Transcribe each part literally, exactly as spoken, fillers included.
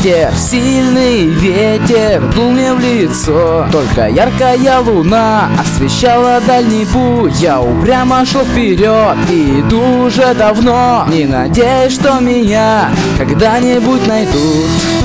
Ветер, сильный ветер дул мне в лицо. Только яркая луна освещала дальний путь. Я упрямо шел вперед и иду уже давно, не надеюсь, что меня когда-нибудь найдут.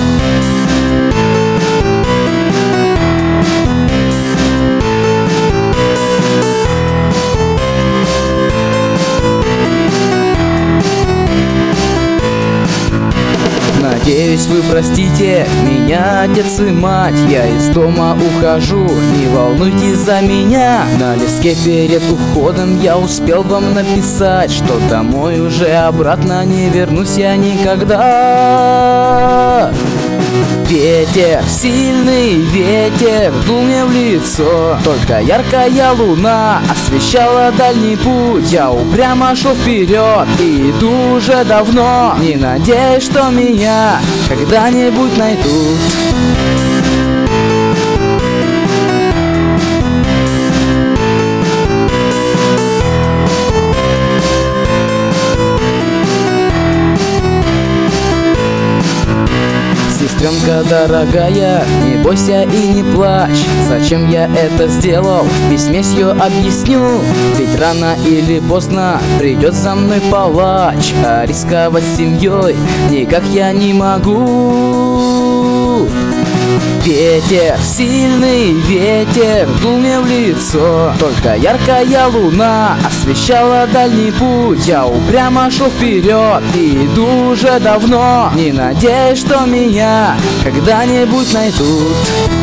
Надеюсь, вы простите меня, отец и мать. Я из дома ухожу, не волнуйтесь за меня. На листке перед уходом я успел вам написать, что домой уже обратно не вернусь я никогда. Ветер, сильный ветер дул мне в лицо. Только яркая луна освещала дальний путь. Я упрямо шел вперед и иду уже давно, не надеюсь, что меня когда-нибудь найдут. Сестренка дорогая, не бойся и не плачь. Зачем я это сделал, в письме все объясню. Ведь рано или поздно придет за мной палач, а рисковать семьей никак я не могу. Ветер, сильный ветер дул мне в лицо. Только яркая луна освещала дальний путь. Я упрямо шел вперед и иду уже давно, не надеюсь, что меня когда-нибудь найдут.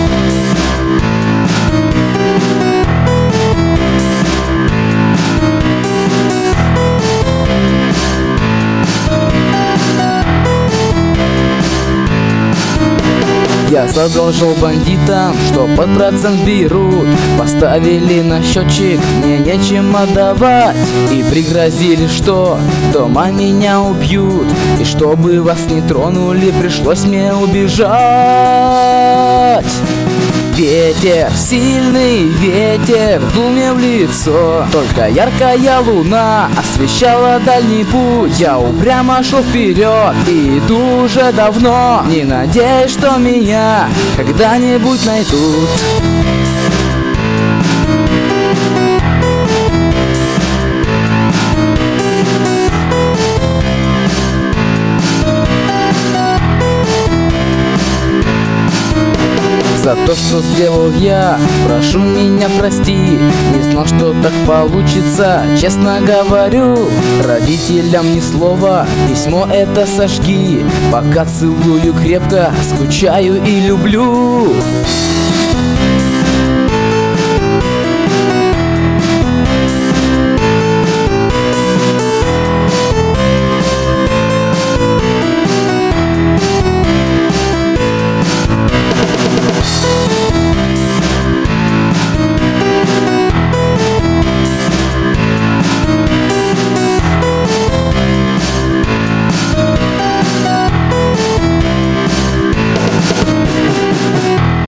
Я задолжил бандитам, что под процент берут. Поставили на счетчик, мне нечем отдавать. И пригрозили, что дома меня убьют. И чтобы вас не тронули, пришлось мне убежать. Ветер, сильный ветер дул мне в лицо. Только яркая луна освещала дальний путь. Я упрямо шел вперед и иду уже давно, не надеюсь, что меня когда-нибудь найдут. За то, что сделал я, прошу меня прости. Не знал, что так получится, честно говорю. Родителям ни слова, письмо это сожги. Пока целую крепко, скучаю и люблю.